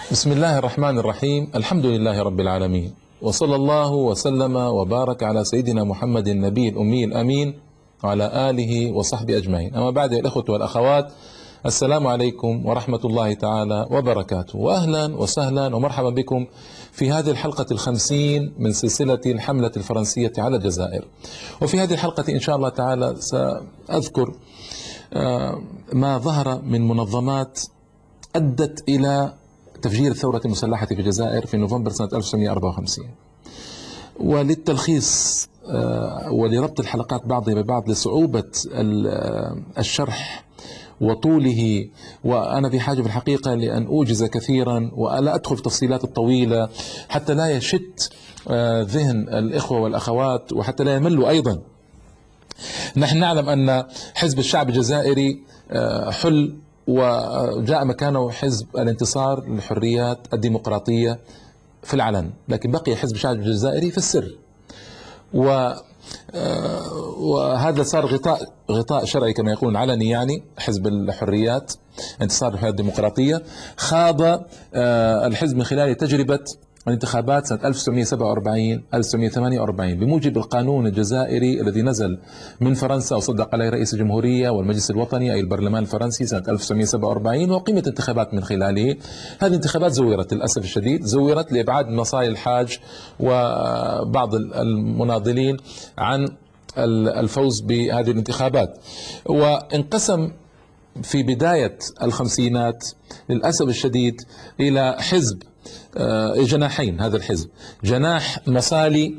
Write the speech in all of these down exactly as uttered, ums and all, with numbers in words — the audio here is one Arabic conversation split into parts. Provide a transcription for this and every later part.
بسم الله الرحمن الرحيم. الحمد لله رب العالمين، وصلى الله وسلم وبارك على سيدنا محمد النبي الأمي الأمين وعلى آله وصحبه أجمعين. أما بعد، يا الأخوة والأخوات، السلام عليكم ورحمة الله تعالى وبركاته، وأهلا وسهلا ومرحبا بكم في هذه الحلقة الخمسين من سلسلة الحملة الفرنسية على الجزائر. وفي هذه الحلقة إن شاء الله تعالى سأذكر ما ظهر من منظمات أدت إلى تفجير الثورة المسلحة في الجزائر في نوفمبر سنة ألف وتسعمئة وأربعة وخمسين. وللتلخيص ولربط الحلقات بعضها ببعض لصعوبة الشرح وطوله، وأنا بحاجة في الحقيقة لأن أوجز كثيرا ولا أدخل في التفصيلات الطويلة حتى لا يشت ذهن الإخوة والأخوات وحتى لا يملوا أيضا. نحن نعلم أن حزب الشعب الجزائري حل وجاء مكانه حزب الانتصار للحريات الديمقراطية في العلن، لكن بقي حزب الشعب الجزائري في السر، وهذا صار غطاء غطاء شرعي كما يقولون علني، يعني حزب الحريات انتصار للحريات الديمقراطية. خاض الحزب من خلال تجربة الانتخابات سنة ألف وتسعمئة وسبعة وأربعين ألف وتسعمئة وثمانية وأربعين بموجب القانون الجزائري الذي نزل من فرنسا وصدق عليه رئيس الجمهورية والمجلس الوطني أي البرلمان الفرنسي سنة ألف وتسعمئة وسبعة وأربعين، وقيمة انتخابات من خلاله. هذه الانتخابات زورت للأسف الشديد، زورت لإبعاد مصالح الحاج وبعض المناضلين عن الفوز بهذه الانتخابات. وانقسم في بداية الخمسينات للأسف الشديد إلى حزب جناحين، هذا الحزب جناح مصالي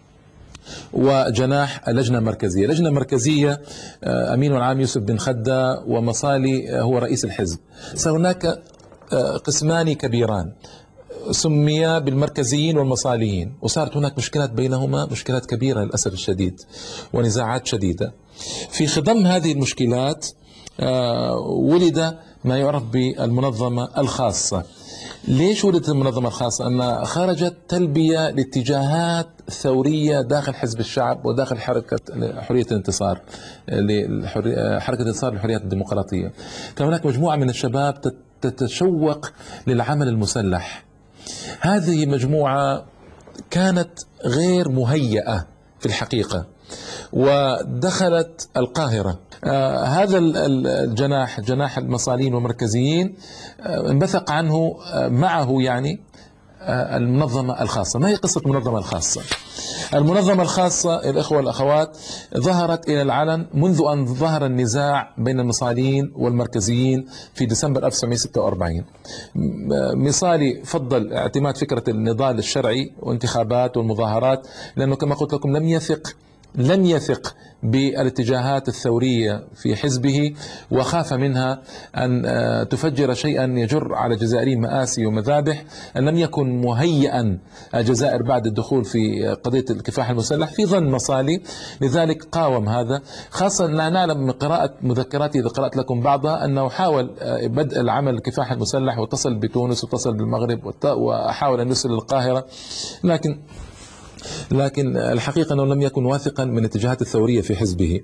وجناح لجنة مركزية. لجنة مركزية أمين العام يوسف بن خدة، ومصالي هو رئيس الحزب. هناك قسمان كبيران سميا بالمركزيين والمصاليين، وصارت هناك مشكلات بينهما، مشكلات كبيرة للأسف الشديد ونزاعات شديدة. في خضم هذه المشكلات ولد ما يعرف بالمنظمة الخاصة. ليش ولدت المنظمة الخاصة؟ أنها خرجت تلبية لاتجاهات ثورية داخل حزب الشعب وداخل حركة حرية الانتصار، حركة الانتصار للحريات الديمقراطية. كان هناك مجموعة من الشباب تتشوق للعمل المسلح. هذه مجموعة كانت غير مهيئة في الحقيقة، ودخلت القاهرة. آه هذا الجناح جناح المصالين والمركزيين آه انبثق عنه آه معه يعني آه المنظمة الخاصة. ما هي قصة المنظمة الخاصة؟ المنظمة الخاصة الإخوة والأخوات ظهرت إلى العلن منذ أن ظهر النزاع بين المصالين والمركزيين في ديسمبر ألف وتسعمئة وستة وأربعين. مصالي فضل اعتماد فكرة النضال الشرعي وانتخابات والمظاهرات، لأنه كما قلت لكم لم يثق لم يثق بالاتجاهات الثورية في حزبه، وخاف منها أن تفجر شيئا يجر على الجزائريين مآسي ومذابح. أن لم يكن مهيئا الجزائر بعد الدخول في قضية الكفاح المسلح في ظن مصالي، لذلك قاوم هذا. خاصة لا نعلم من قراءة مذكراته إذا قرأت لكم بعضها أنه حاول بدء العمل الكفاح المسلح، واتصل بتونس واتصل بالمغرب وحاول أن يصل للقاهرة، لكن لكن الحقيقة أنه لم يكن واثقا من الاتجاهات الثورية في حزبه.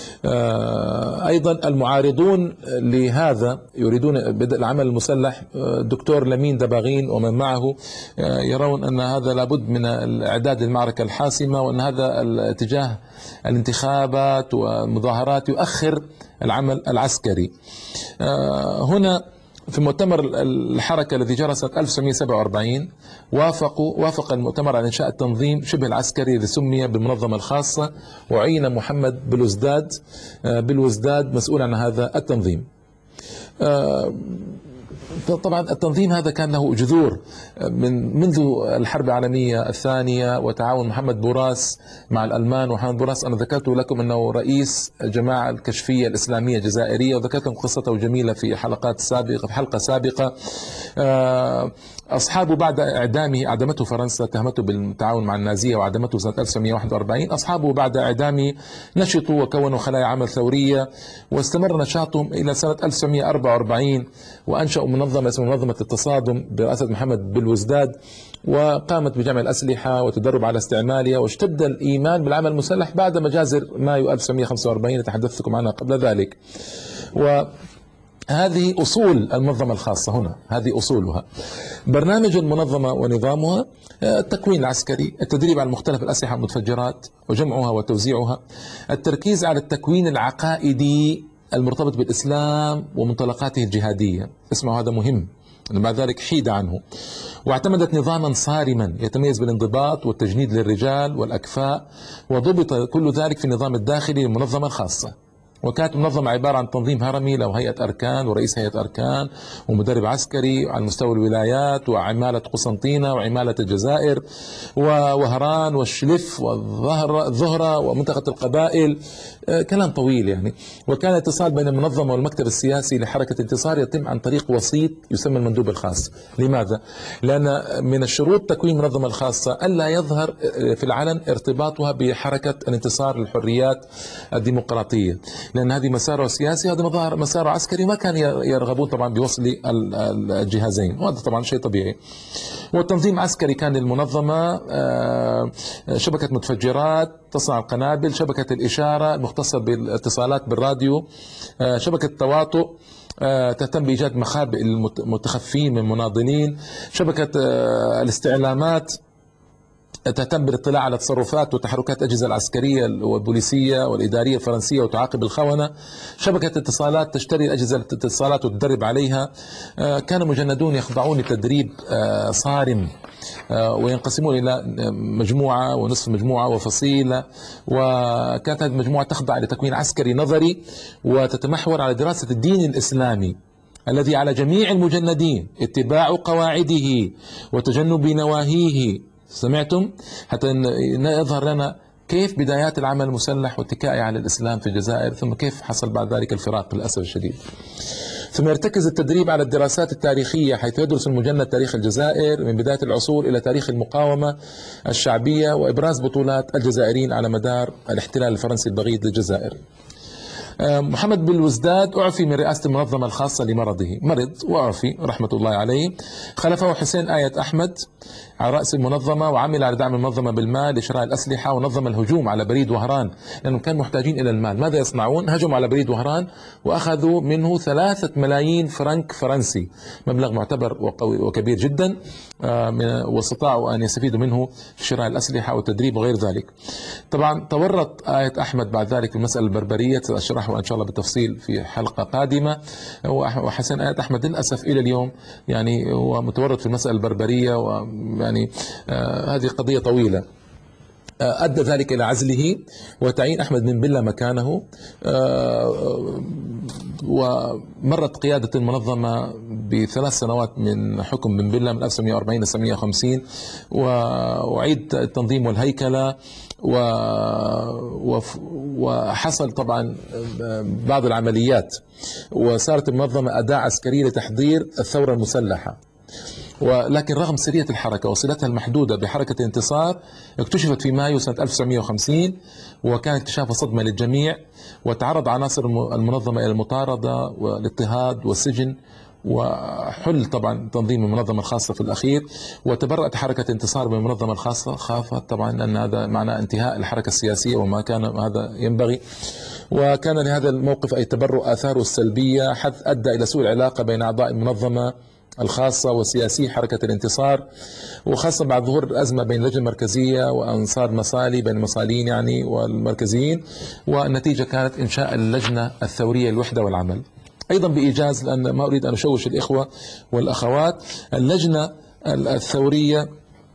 أيضا المعارضون لهذا يريدون بدء العمل المسلح، الدكتور لمين دباغين ومن معه يرون أن هذا لابد من الإعداد للمعركة الحاسمة، وأن هذا الاتجاه الانتخابات والمظاهرات يؤخر العمل العسكري. هنا في مؤتمر الحركة الذي جرى سنة ألف وتسعمئة وسبعة وأربعين وافقوا وافق المؤتمر على إنشاء التنظيم شبه العسكري الذي سمي بالمنظمة الخاصة، وعين محمد بالوزداد بالوزداد مسؤول عن هذا التنظيم. طبعا التنظيم هذا كان له جذور من منذ الحرب العالمية الثانية، وتعاون محمد بوراس مع الألمان. ومحمد بوراس أنا ذكرت لكم أنه رئيس الجماعة الكشفية الإسلامية الجزائرية، وذكرت لكم قصته جميلة في حلقات سابقة في حلقة سابقة. أصحابه بعد إعدامه، أعدمته فرنسا، اتهمته بالتعاون مع النازية وأعدمته سنة ألف وتسعمئة وواحد وأربعين. أصحابه بعد إعدامه نشطوا وكونوا خلايا عمل ثورية، واستمر نشاطهم إلى سنة ألف وتسعمئة وأربعة وأربعين، وأنشأوا منظمة اسمها منظمة التصادم برئاسة محمد بالوزداد، وقامت بجمع الأسلحة وتدرب على استعمالها، واشتد الإيمان بالعمل المسلح بعد مجازر مايو ألف وتسعمئة وخمسة وأربعين تحدثتكم عنها قبل ذلك. و هذه أصول المنظمة الخاصة هنا، هذه أصولها. برنامج المنظمة ونظامها: التكوين العسكري، التدريب على مختلف الأسلحة والمتفجرات وجمعها وتوزيعها، التركيز على التكوين العقائدي المرتبط بالإسلام ومنطلقاته الجهادية، اسمعوا هذا مهم، بعد ذلك حيد عنه. واعتمدت نظاما صارما يتميز بالانضباط والتجنيد للرجال والأكفاء، وضبط كل ذلك في النظام الداخلي للمنظمة الخاصة. وكانت منظمة عبارة عن تنظيم هرمي له هيئة أركان ورئيس هيئة أركان ومدرب عسكري على مستوى الولايات وعمالة قسنطينة وعمالة الجزائر ووهران والشلف والظهرة ومنطقة القبائل، كلام طويل يعني. وكان الاتصال بين المنظمة والمكتب السياسي لحركة انتصار يتم عن طريق وسيط يسمى المندوب الخاص. لماذا؟ لأن من الشروط تكوين المنظمة الخاصة ألا يظهر في العلن ارتباطها بحركة الانتصار للحريات الديمقراطية، لأن هذه مساره سياسي، هذا مظهر مساره عسكري، ما كان يرغبون طبعا بوصل الجهازين، وهذا طبعا شيء طبيعي. والتنظيم عسكري كان للمنظمة شبكة متفجرات تصنع القنابل، شبكة الإشارة المختصة بالاتصالات بالراديو، شبكة التواطؤ تهتم بإيجاد مخابئ المتخفين من المناضلين، شبكة الاستعلامات تهتم بالاطلاع على تصرفات وتحركات الأجهزة العسكرية والبوليسية والإدارية الفرنسية وتعاقب الخونة، شبكة اتصالات تشتري أجهزة الاتصالات وتدرب عليها. كان مجندون يخضعون لتدريب صارم وينقسمون إلى مجموعة ونصف مجموعة وفصيلة، وكانت هذه المجموعة تخضع لتكوين عسكري نظري وتتمحور على دراسة الدين الإسلامي الذي على جميع المجندين اتباع قواعده وتجنب نواهيه. سمعتم؟ حتى يظهر لنا كيف بدايات العمل المسلح واتكائه على الإسلام في الجزائر، ثم كيف حصل بعد ذلك الفراق للأسف الشديد. ثم يرتكز التدريب على الدراسات التاريخية، حيث يدرس المجند تاريخ الجزائر من بداية العصور إلى تاريخ المقاومة الشعبية وإبراز بطولات الجزائريين على مدار الاحتلال الفرنسي البغيض للجزائر. محمد بالوزداد أعفي من رئاسة المنظمة الخاصة لمرضه، مرض وأعفي رحمة الله عليه. خلفه حسين آية أحمد على رأس المنظمة، وعمل على دعم المنظمة بالمال لشراء الأسلحة، ونظم الهجوم على بريد وهران لأنهم كانوا محتاجين إلى المال. ماذا يصنعون؟ هجموا على بريد وهران وأخذوا منه ثلاثة ملايين فرنك فرنسي، مبلغ معتبر وقوي وكبير جدا، واستطاعوا أن يستفيدوا منه في شراء الأسلحة والتدريب وغير ذلك. طبعا تورط آية أحمد بعد ذلك في المسألة البربرية، سأشرحه إن شاء الله بالتفصيل في حلقة قادمة. وحسين آية أحمد للأسف إلى اليوم يعني هو متورط في المسألة البربرية، ويعني آه هذه قضية طويلة. آه أدى ذلك إلى عزله وتعيين أحمد بن بلة مكانه. آه ومرت قيادة المنظمة بثلاث سنوات من حكم بن بلة من ألف وتسعمئة وأربعين إلى ألف وتسعمئة وخمسين، وأعيد التنظيم والهيكلة، وحصل طبعا بعض العمليات، وصارت المنظمة أداة عسكرية لتحضير الثورة المسلحة. ولكن رغم سرية الحركة وصلتها المحدودة بحركة الانتصار، اكتشفت في مايو سنة ألف وتسعمئة وخمسين، وكان اكتشافها صدمة للجميع، وتعرض عناصر المنظمة إلى المطاردة والاضطهاد والسجن، وحل طبعا تنظيم المنظمة الخاصة في الأخير. وتبرأت حركة انتصار من المنظمة الخاصة، خافت طبعا أن هذا معناه انتهاء الحركة السياسية، وما كان هذا ينبغي. وكان لهذا الموقف أي التبرؤ آثاره السلبية، حيث أدى إلى سوء العلاقة بين أعضاء المنظمة الخاصة وسياسي حركة الانتصار، وخاصة بعد ظهور الأزمة بين اللجنة المركزية وأنصار مصالي، بين المصاليين يعني والمركزيين. والنتيجة كانت إنشاء اللجنة الثورية للوحدة والعمل. أيضا بإيجاز، لأن ما أريد أن أشوش الإخوة والأخوات، اللجنة الثورية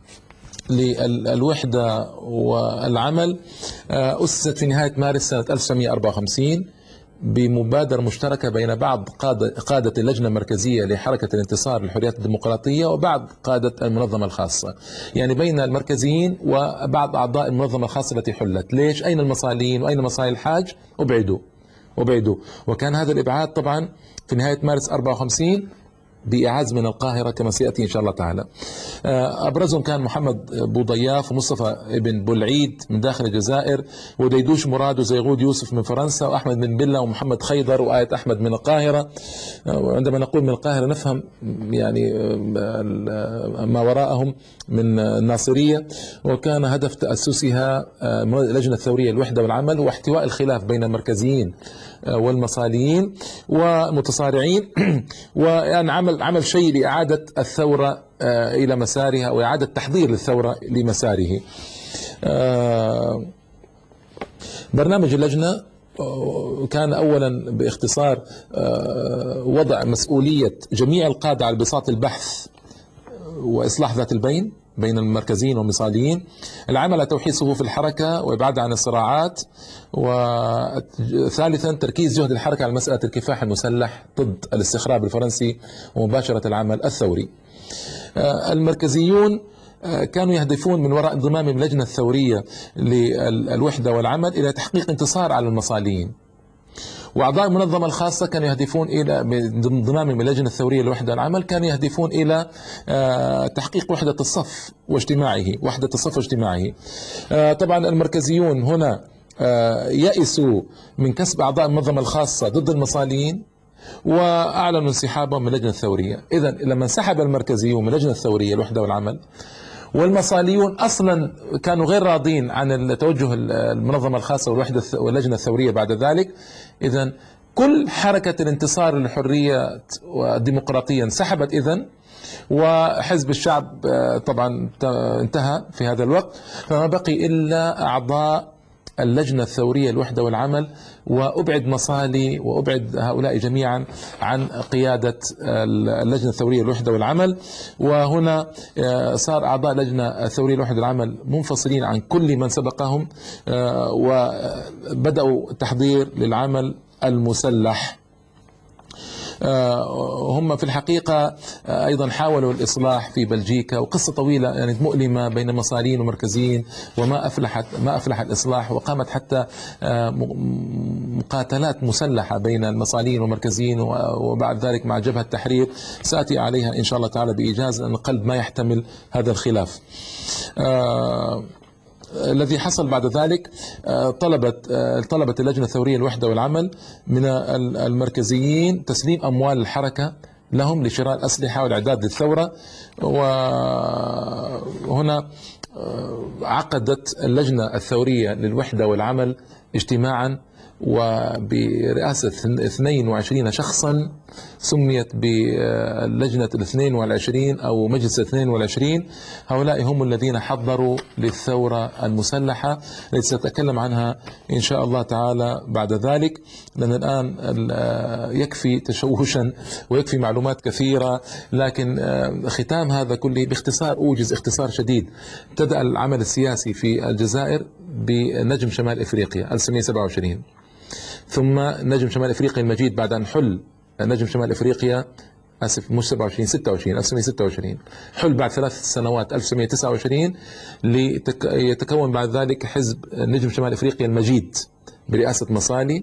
للوحدة والعمل أسست في نهاية مارس سنة ألف وتسعمئة وأربعة وخمسين بمبادرة مشتركة بين بعض قادة اللجنة المركزية لحركة الانتصار للحريات الديمقراطية وبعض قادة المنظمة الخاصة، يعني بين المركزيين وبعض أعضاء المنظمة الخاصة التي حلت. ليش؟ أين المصاليين وأين مصالي الحاج؟ أبعدوا وبعدوا. وكان هذا الإبعاد طبعا في نهاية مارس أربعة وخمسين بإعاز من القاهرة كما سيأتي إن شاء الله تعالى. أبرزهم كان محمد بوضياف ومصطفى ابن بولعيد من داخل الجزائر، وديدوش مراد وزيغود يوسف من فرنسا، وأحمد بن بلة ومحمد خيضر وآية أحمد من القاهرة. وعندما نقول من القاهرة نفهم يعني ما وراءهم من الناصرية. وكان هدف تأسسها لجنة الثورية الوحدة والعمل هو احتواء الخلاف بين المركزيين والمصاليين ومتصارعين، ويعني عمل عمل شيء لإعادة الثورة إلى مسارها وإعادة تحضير الثورة لمساره. برنامج اللجنة كان أولا باختصار وضع مسؤولية جميع القادة على بساط البحث وإصلاح ذات البين بين المركزيين والمصاليين، العمل على توحيد صفوف الحركة وإبعادها عن الصراعات، وثالثا تركيز جهد الحركة على مسألة الكفاح المسلح ضد الاستخراب الفرنسي ومباشرة العمل الثوري. المركزيون كانوا يهدفون من وراء انضمامهم اللجنة الثورية للوحدة والعمل إلى تحقيق انتصار على المصاليين، وأعضاء المنظمة الخاصة كانوا يهدفون إلى انضمامهم اللجنة الثورية للوحدة والعمل كانوا يهدفون إلى تحقيق وحدة الصف واجتماعه وحدة الصف واجتماعه. طبعا المركزيون هنا يئسوا من كسب أعضاء المنظمة الخاصة ضد المصاليين وأعلنوا انسحابهم من اللجنة الثورية. إذن لما انسحب المركزيون من اللجنة الثورية الوحدة والعمل والمصاليون أصلا كانوا غير راضين عن التوجه المنظمة الخاصة والوحدة واللجنة الثورية بعد ذلك، إذن كل حركة الانتصار للحرية والديمقراطية انسحبت إذن، وحزب الشعب طبعا انتهى في هذا الوقت، فما بقي إلا أعضاء اللجنة الثورية الوحدة والعمل، وأبعد مصالي وأبعد هؤلاء جميعا عن قيادة اللجنة الثورية الوحدة والعمل. وهنا صار أعضاء اللجنة الثورية الوحدة والعمل منفصلين عن كل من سبقهم، وبدأوا التحضير للعمل المسلح. هم في الحقيقة أيضا حاولوا الإصلاح في بلجيكا، وقصة طويلة يعني مؤلمة بين مصالين ومركزيين، وما أفلحت ما أفلح الإصلاح، وقامت حتى مقاتلات مسلحة بين المصالين والمركزيين، وبعد ذلك مع جبهة التحرير سأتي عليها إن شاء الله تعالى بإيجاز، أن قلب ما يحتمل هذا الخلاف. الذي حصل بعد ذلك طلبت طلبت اللجنة الثورية الوحدة والعمل من المركزيين تسليم أموال الحركة لهم لشراء الأسلحة والإعداد للثورة. وهنا عقدت اللجنة الثورية للوحدة والعمل اجتماعا وبرئاسة اثنين وعشرين شخصا، سميت باللجنة الاثنين والعشرين أو مجلس الاثنين والعشرين. هؤلاء هم الذين حضروا للثورة المسلحة التي سأتكلم عنها إن شاء الله تعالى بعد ذلك، لأن الآن يكفي تشوشا ويكفي معلومات كثيرة، لكن ختام هذا كله باختصار أوجز اختصار شديد. ابتدأ العمل السياسي في الجزائر بنجم شمال إفريقيا ألف وتسعمئة وسبعة وعشرين، ثم نجم شمال إفريقيا المجيد بعد أن حل نجم شمال إفريقيا آسف مش سبعة وعشرين ستة وعشرين ألف وتسعمئة وستة وعشرين، حل بعد ثلاث سنوات ألف وتسعمئة وتسعة وعشرين، ليتكون بعد ذلك حزب نجم شمال إفريقيا المجيد برئاسة مصالي.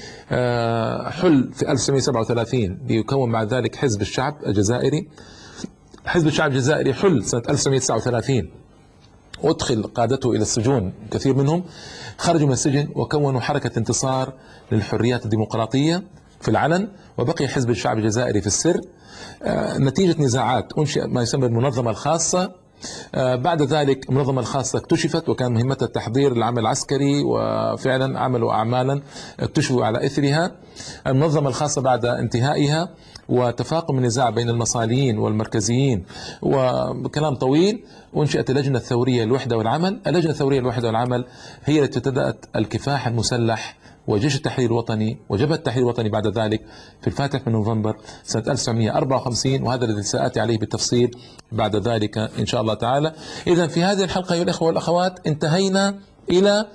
حل في ألف وتسعمئة وسبعة وثلاثين ليكون بعد ذلك حزب الشعب الجزائري. حزب الشعب الجزائري حل سنة ألف وتسعمئة وتسعة وثلاثين، أدخل قادته إلى السجون، كثير منهم خرجوا من السجن وكونوا حركة انتصار للحريات الديمقراطية في العلن، وبقي حزب الشعب الجزائري في السر. نتيجة نزاعات أنشئ ما يسمى المنظمة الخاصة. بعد ذلك المنظمة الخاصة اكتشفت وكان مهمتها التحضير للعمل العسكري، وفعلا عملوا أعمالا اكتشفوا على إثرها. المنظمة الخاصة بعد انتهائها وتفاقم النزاع بين المصاليين والمركزيين وكلام طويل، أنشئت اللجنة الثورية الوحدة والعمل. اللجنة الثورية الوحدة والعمل هي التي ابتدأت الكفاح المسلح وجيش التحرير الوطني وجبهة التحرير الوطني بعد ذلك في الفاتح من نوفمبر سنة ألف وتسعمئة وأربعة وخمسين، وهذا الذي سآتي عليه بالتفصيل بعد ذلك إن شاء الله تعالى. إذن في هذه الحلقة أيها الأخوة والأخوات انتهينا إلى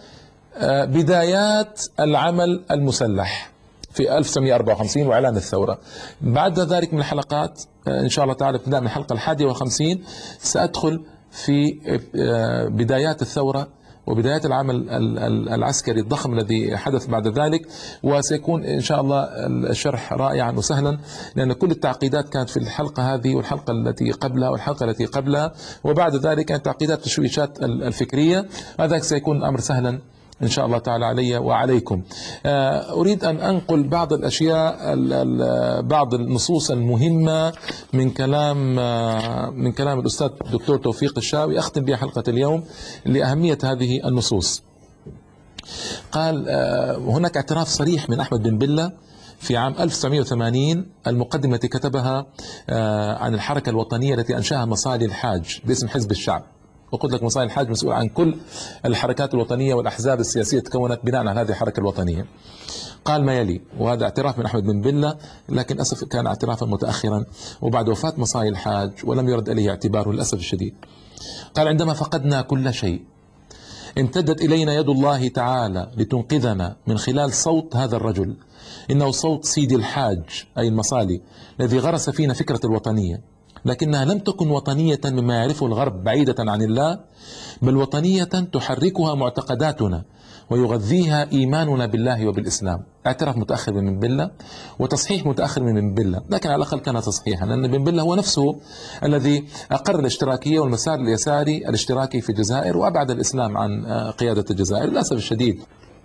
بدايات العمل المسلح في ألف وتسعمئة وأربعة وخمسين وإعلان الثورة. بعد ذلك من الحلقات إن شاء الله تعالى ابتداء من الحلقة الحادية والخمسين سأدخل في بدايات الثورة وبدايات العمل العسكري الضخم الذي حدث بعد ذلك، وسيكون إن شاء الله الشرح رائعا وسهلا، لأن كل التعقيدات كانت في الحلقة هذه والحلقة التي قبلها والحلقة التي قبلها، وبعد ذلك كانت تعقيدات التشويشات الفكرية. هذا سيكون الأمر سهلا إن شاء الله تعالى علي وعليكم. أريد أن أنقل بعض الأشياء بعض النصوص المهمة من كلام من كلام الأستاذ الدكتور توفيق الشاوي، أختم بها حلقة اليوم لأهمية هذه النصوص. قال هناك اعتراف صريح من أحمد بن بلة في عام ألف وتسعمئة وثمانين، المقدمة التي كتبها عن الحركة الوطنية التي أنشأها مصالي الحاج باسم حزب الشعب. وقلت لك مصالي الحاج مسؤول عن كل الحركات الوطنية والأحزاب السياسية تكونت بناء على هذه الحركة الوطنية. قال ما يلي، وهذا اعتراف من أحمد بن بلة، لكن للأسف كان اعترافا متأخرا وبعد وفاة مصالي الحاج ولم يرد إليه اعتباره للأسف الشديد. قال عندما فقدنا كل شيء امتدت إلينا يد الله تعالى لتنقذنا من خلال صوت هذا الرجل، إنه صوت سيدي الحاج أي المصالي الذي غرس فينا فكرة الوطنية، لكنها لم تكن وطنية مما يعرفه الغرب بعيدة عن الله، بل وطنية تحركها معتقداتنا ويغذيها إيماننا بالله وبالإسلام. اعتراف متأخر من بن بلة وتصحيح متأخر من بن بلة، لكن على الأقل كان تصحيحا، لأن بن بلة هو نفسه الذي أقر الاشتراكية والمسار اليساري الاشتراكي في الجزائر وأبعد الإسلام عن قيادة الجزائر للأسف الشديد.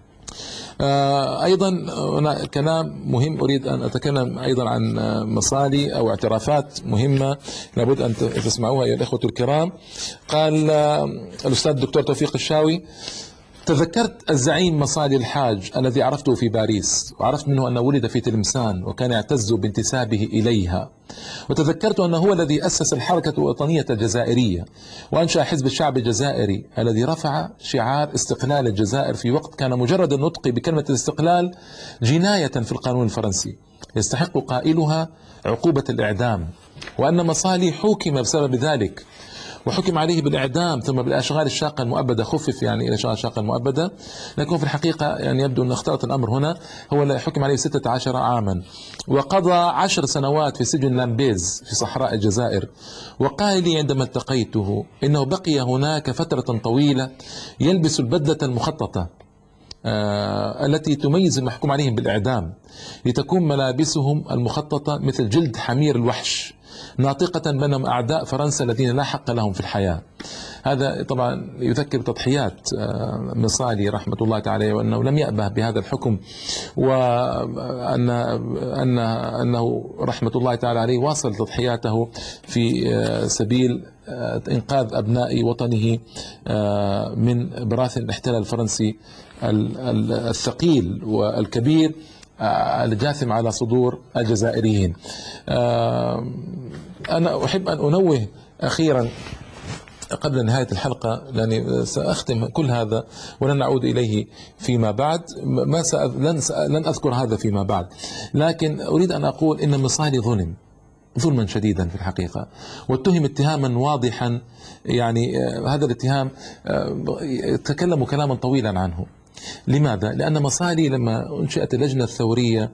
أيضا هنا كلام مهم أريد أن أتكلم أيضا عن مصالي أو اعترافات مهمة لابد أن تسمعوها أيها الإخوة الكرام. قال الأستاذ الدكتور توفيق الشاوي: تذكرت الزعيم مصالي الحاج الذي عرفته في باريس، وعرفت منه أنه ولد في تلمسان وكان يعتز بانتسابه إليها، وتذكرت أنه هو الذي أسس الحركة الوطنية الجزائرية وأنشأ حزب الشعب الجزائري الذي رفع شعار استقلال الجزائر في وقت كان مجرد النطق بكلمة الاستقلال جناية في القانون الفرنسي يستحق قائلها عقوبة الإعدام، وأن مصالي حكم بسبب ذلك وحكم عليه بالإعدام ثم بالأشغال الشاقة المؤبدة، خفف يعني إلى الأشغال الشاقة المؤبدة، لكن في الحقيقة يعني يبدو أن اختلط الأمر هنا، هو حكم عليه ستة عشر عاما وقضى عشر سنوات في سجن لامبيز في صحراء الجزائر. وقال لي عندما التقيته إنه بقي هناك فترة طويلة يلبس البدلة المخططة آه التي تميز المحكوم عليهم بالإعدام، لتكون ملابسهم المخططة مثل جلد حمير الوحش، ناطقة بأنهم أعداء فرنسا الذين لا حق لهم في الحياة. هذا طبعا يذكر تضحيات مصالي رحمة الله تعالى، وأنه لم يأبه بهذا الحكم، وأن أن أنه رحمة الله تعالى عليه واصل تضحياته في سبيل إنقاذ أبناء وطنه من براثن الاحتلال الفرنسي الثقيل والكبير الجاثم على صدور الجزائريين. أنا أحب أن أنوه أخيرا قبل نهاية الحلقة، لأني سأختم كل هذا ولن أعود إليه فيما بعد، ما لن لن أذكر هذا فيما بعد، لكن أريد أن أقول إن مصالي ظلم ظلما شديدا في الحقيقة، واتهم اتهاما واضحا، يعني هذا الاتهام تكلموا كلاما طويلا عنه. لماذا؟ لأن مصالي لما أنشئت اللجنة الثورية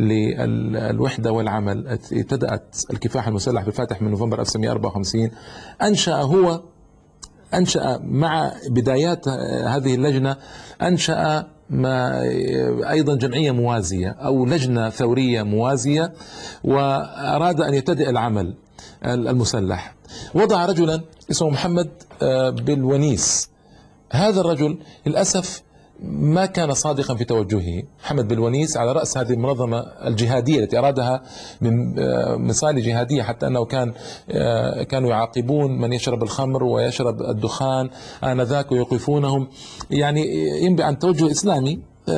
للوحدة والعمل ابتدأت الكفاح المسلح بالفاتح من نوفمبر ألف وتسعمئة وأربعة وخمسين، أنشأ هو أنشأ مع بدايات هذه اللجنة أنشأ ما أيضا جمعية موازية أو لجنة ثورية موازية، وأراد أن يبتدئ العمل المسلح. وضع رجلا اسمه محمد بالونيس. هذا الرجل للأسف ما كان صادقا في توجهه. محمد بالونيس على رأس هذه المنظمة الجهادية التي أرادها من مصالي جهادية، حتى أنه كان كانوا يعاقبون من يشرب الخمر ويشرب الدخان آنذاك ويوقفونهم، يعني ينبئ عن توجه إسلامي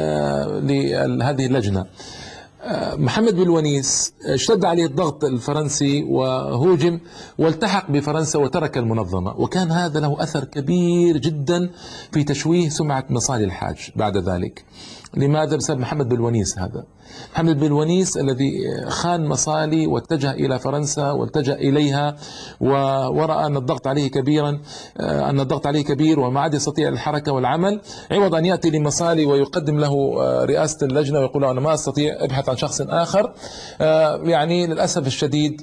لهذه اللجنة. محمد بالونيس اشتد عليه الضغط الفرنسي وهوجم والتحق بفرنسا وترك المنظمة، وكان هذا له أثر كبير جدا في تشويه سمعة مصالي الحاج بعد ذلك. لماذا؟ بسبب محمد بالونيس. هذا محمد بالونيس الذي خان مصالي واتجه إلى فرنسا والتجأ إليها ورأى أن الضغط عليه كبيرا أن الضغط عليه كبير وما عاد يستطيع الحركة والعمل، عوض أن يأتي لمصالي ويقدم له رئاسة اللجنة ويقول له أنا ما أستطيع ابحث عن شخص آخر، يعني للأسف الشديد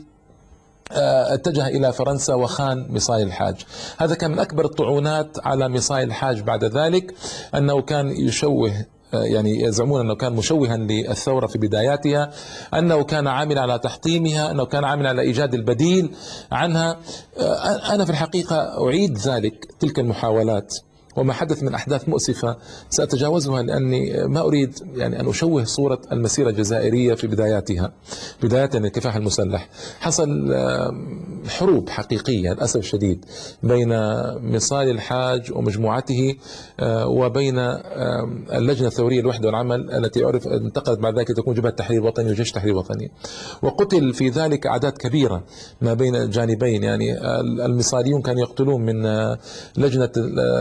اتجه إلى فرنسا وخان مصالي الحاج. هذا كان من أكبر الطعونات على مصالي الحاج بعد ذلك، أنه كان يشوه، يعني يزعمون أنه كان مشوها للثورة في بداياتها، أنه كان عامل على تحطيمها، أنه كان عامل على إيجاد البديل عنها. أنا في الحقيقة أعيد ذلك تلك المحاولات وما حدث من أحداث مؤسفة سأتجاوزها، لأني ما أريد يعني أن أشوه صورة المسيرة الجزائرية في بداياتها، بداية الكفاح المسلح. حصل حروب حقيقية للأسف الشديد بين مصالي الحاج ومجموعته وبين اللجنة الثورية للوحدة والعمل التي عرف انتقلت بعد ذلك تكون جبهة التحرير الوطني وجيش التحرير الوطني، وقتل في ذلك أعداد كبيرة ما بين الجانبين. يعني المصاليون كانوا يقتلون من لجنة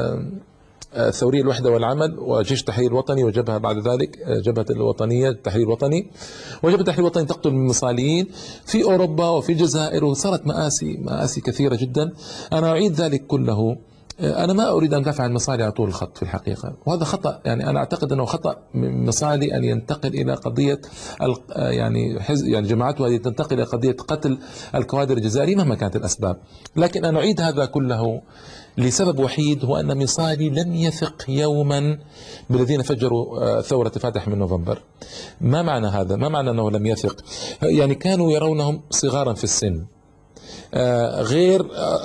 الثورية الوحدة والعمل وجيش التحرير الوطني وجبهة بعد ذلك جبهة الوطنية التحرير الوطني، وجبهة التحرير الوطني تقتل المصاليين في أوروبا وفي الجزائر، وصارت مآسي مآسي كثيرة جدا. أنا أعيد ذلك كله. أنا ما أريد أن أدافع عن مصالي على طول الخط في الحقيقة، وهذا خطأ. يعني أنا أعتقد أنه خطأ من مصالي أن ينتقل إلى قضية يعني حزب يعني جماعته هذه تنتقل إلى قضية قتل الكوادر الجزائرية مهما كانت الأسباب. لكن أنا أعيد هذا كله لسبب وحيد، هو أن مصالي لم يثق يوما بالذين فجروا ثورة فاتح من نوفمبر. ما معنى هذا؟ ما معنى أنه لم يثق؟ يعني كانوا يرونهم صغارا في السن، غير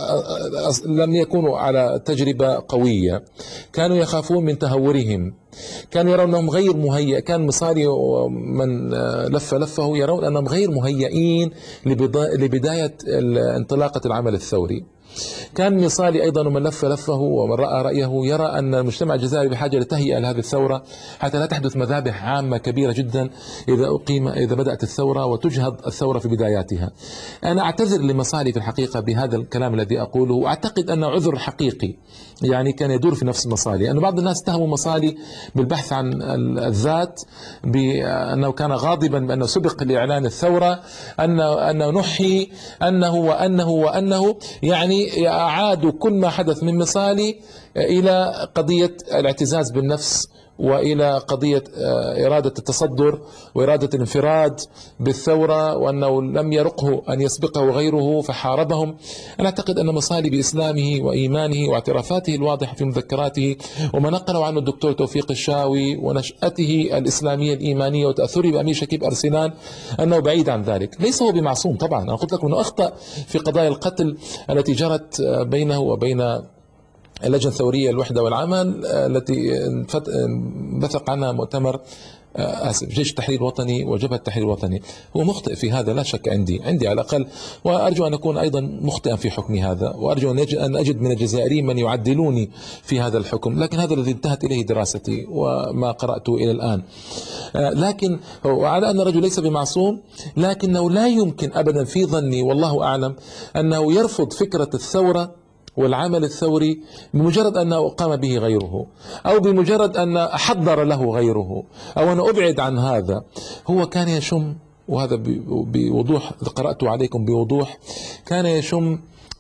لم يكونوا على تجربة قوية، كانوا يخافون من تهورهم، كانوا يرون أنهم غير مهيئ. كان مصالي من لف لفه يرون أنهم غير مهيئين لبداية انطلاقة العمل الثوري. كان مصالي أيضا من لف لفه ومن رأى رأيه يرى أن المجتمع الجزائري بحاجة لتهيئة لهذه الثورة حتى لا تحدث مذابح عامة كبيرة جدا إذا أقيم إذا بدأت الثورة وتجهض الثورة في بداياتها. أنا أعتذر لمصالي في الحقيقة بهذا الكلام الذي أقوله، وأعتقد أنه عذر حقيقي يعني كان يدور في نفس مصالي. أن بعض الناس اتهموا مصالي بالبحث عن الذات، بأنه كان غاضبا بأنه سبق لإعلان الثورة، أنه أنه نحي أنه وأنه وأنه يعني أعادوا كل ما حدث من مصالي إلى قضية الاعتزاز بالنفس وإلى قضية إرادة التصدر وإرادة الانفراد بالثورة، وأنه لم يرقه أن يسبقه غيره فحاربهم. أنا أعتقد أن مصالي بإسلامه وإيمانه واعترافاته الواضحة في مذكراته وما نقله عنه الدكتور توفيق الشاوي ونشأته الإسلامية الإيمانية وتأثره بأمير شكيب أرسلان أنه بعيد عن ذلك. ليس هو بمعصوم طبعا، أنا قلت لكم أنه أخطأ في قضايا القتل التي جرت بينه وبين اللجنة الثورية الوحدة والعمل التي انبثق عنها مؤتمر آسف جيش التحرير الوطني وجبهة التحرير الوطني. هو مخطئ في هذا لا شك، عندي عندي على الأقل، وأرجو أن أكون أيضا مخطئا في حكمي هذا، وأرجو أن أجد من الجزائريين من يعدلوني في هذا الحكم، لكن هذا الذي انتهت إليه دراستي وما قرأته إلى الآن. لكن وعلى أن الرجل ليس بمعصوم، لكنه لا يمكن أبدا في ظني والله أعلم أنه يرفض فكرة الثورة والعمل الثوري بمجرد أنه قام به غيره، أو بمجرد أن حضر له غيره، أو أنا أبعد عن هذا. هو كان يشم، وهذا بوضوح قرأت عليكم بوضوح، كان يشم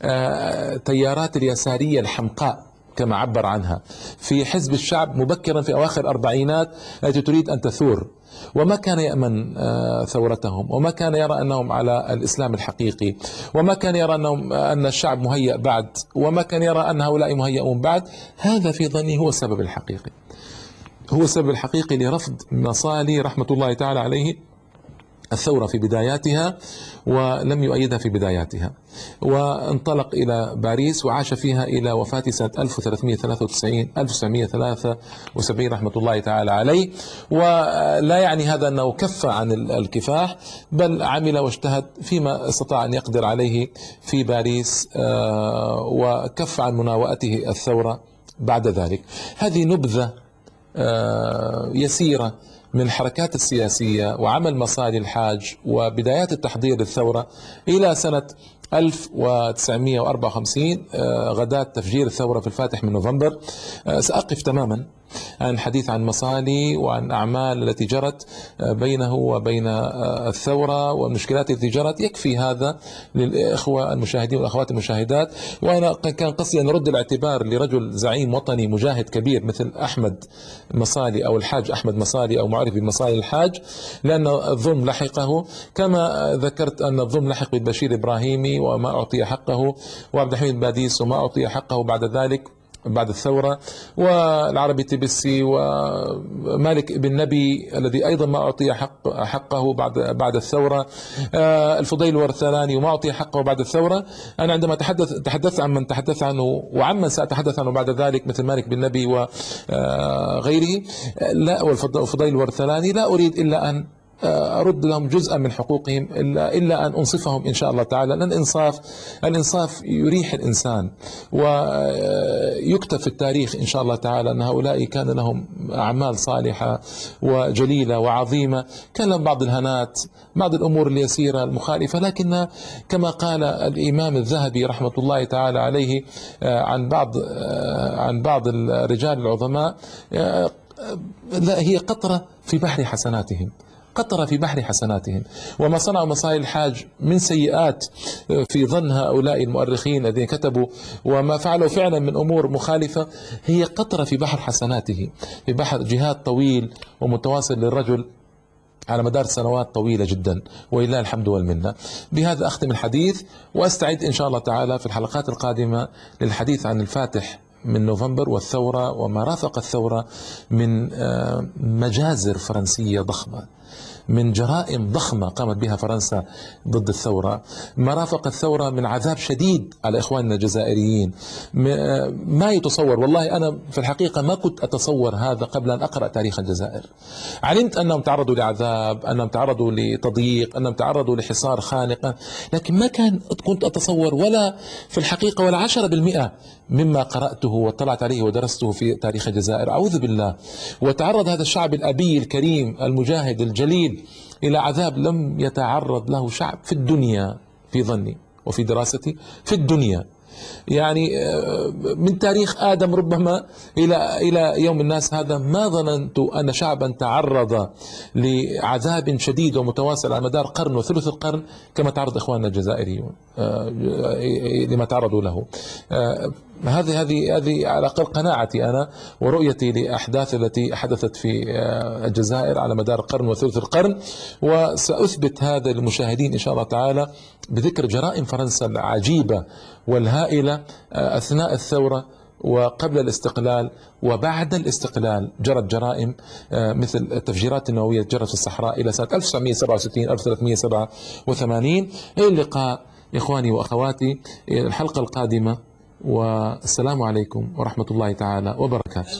تيارات اليسارية الحمقاء كما عبر عنها في حزب الشعب مبكرا في أواخر الأربعينات التي تريد أن تثور، وما كان يأمن ثورتهم، وما كان يرى أنهم على الإسلام الحقيقي، وما كان يرى أنهم أن الشعب مهيأ بعد، وما كان يرى أن هؤلاء مهيئون بعد. هذا في ظني هو السبب الحقيقي، هو السبب الحقيقي لرفض مصالي رحمة الله تعالى عليه الثورة في بداياتها، ولم يؤيدها في بداياتها، وانطلق إلى باريس وعاش فيها إلى وفاته سنة ألف وثلاثمئة وثلاثة وتسعين ألف وتسعمئة وثلاثة وسبعين رحمة الله تعالى عليه. ولا يعني هذا أنه كف عن الكفاح، بل عمل واجتهد فيما استطاع أن يقدر عليه في باريس، وكف عن مناوئته الثورة بعد ذلك. هذه نبذة يسيرة من الحركات السياسية وعمل مصالي الحاج وبدايات التحضير للثورة إلى سنة ألف وتسعمئة وأربعة وخمسين غداة تفجير الثورة في الفاتح من نوفمبر. سأقف تماما عن الحديث عن مصالي وعن أعمال التي جرت بينه وبين الثورة والمشكلات التي جرت. يكفي هذا للإخوة المشاهدين والأخوات المشاهدات. وأنا كان قصدي أن نرد الاعتبار لرجل زعيم وطني مجاهد كبير مثل أحمد مصالي أو الحاج أحمد مصالي أو معرف بمصالي الحاج، لأن الظلم لحقه، كما ذكرت أن الظلم لحق بالبشير إبراهيمي وما أعطي حقه، وعبد الحميد باديس وما أعطي حقه بعد ذلك، بعد الثورة، والعربي تبسي ومالك ابن نبي الذي أيضا ما أعطي حق حقه بعد بعد الثورة، الفضيل الورثلاني وما أعطي حقه بعد الثورة. أنا عندما تحدث تحدثت عن من تحدث عنه وعمن سأتحدث عنه بعد ذلك مثل مالك بن نبي وغيره لا والفضيل الورثلاني لا أريد إلا أن أرد لهم جزءا من حقوقهم إلا, إلا أن أنصفهم إن شاء الله تعالى، لأن الإنصاف الإنصاف يريح الإنسان ويكتب في التاريخ إن شاء الله تعالى أن هؤلاء كان لهم أعمال صالحة وجليلة وعظيمة، كان لهم بعض الهنات، بعض الأمور اليسيرة المخالفة، لكن كما قال الإمام الذهبي رحمة الله تعالى عليه عن بعض عن بعض الرجال العظماء، لا هي قطرة في بحر حسناتهم، قطرة في بحر حسناتهم. وما صنعوا مصالح الحاج من سيئات في ظن هؤلاء المؤرخين الذين كتبوا وما فعلوا فعلا من أمور مخالفة هي قطرة في بحر حسناته، في بحر جهاد طويل ومتواصل للرجل على مدار سنوات طويلة جدا، ولله الحمد والمنة. بهذا أختم الحديث وأستعد إن شاء الله تعالى في الحلقات القادمة للحديث عن الفاتح من نوفمبر والثورة وما رافق الثورة من مجازر فرنسية ضخمة، من جرائم ضخمة قامت بها فرنسا ضد الثورة، ما رافق الثورة من عذاب شديد على إخواننا الجزائريين ما يتصور. والله أنا في الحقيقة ما كنت أتصور هذا قبل أن أقرأ تاريخ الجزائر. علمت أنهم تعرضوا لعذاب، أنهم تعرضوا لتضييق، أنهم تعرضوا لحصار خانق، لكن ما كان كنت أتصور ولا في الحقيقة ولا عشرة بالمئة مما قرأته واطلعت عليه ودرسته في تاريخ الجزائر. أعوذ بالله. وتعرض هذا الشعب الأبي الكريم المجاهد الجليل إلى عذاب لم يتعرض له شعب في الدنيا في ظني وفي دراستي في الدنيا، يعني من تاريخ آدم ربما إلى إلى يوم الناس هذا ما ظننت أن شعبا تعرض لعذاب شديد ومتواصل على مدار قرن وثلث القرن كما تعرض إخواننا الجزائريون لما تعرضوا له. هذه هذه هذه على أقل قناعتي أنا ورؤيتي لأحداث التي حدثت في الجزائر على مدار قرن وثلث القرن، وسأثبت هذا للمشاهدين إن شاء الله تعالى بذكر جرائم فرنسا العجيبة والهائلة أثناء الثورة وقبل الاستقلال وبعد الاستقلال. جرت جرائم مثل التفجيرات النووية جرت في الصحراء إلى سنة ألف وتسعمئة وسبعة وستين ألف وثلاثمئة وسبعة وثمانين. إلى اللقاء إخواني وأخواتي، إلى الحلقة القادمة، والسلام عليكم ورحمة الله تعالى وبركاته.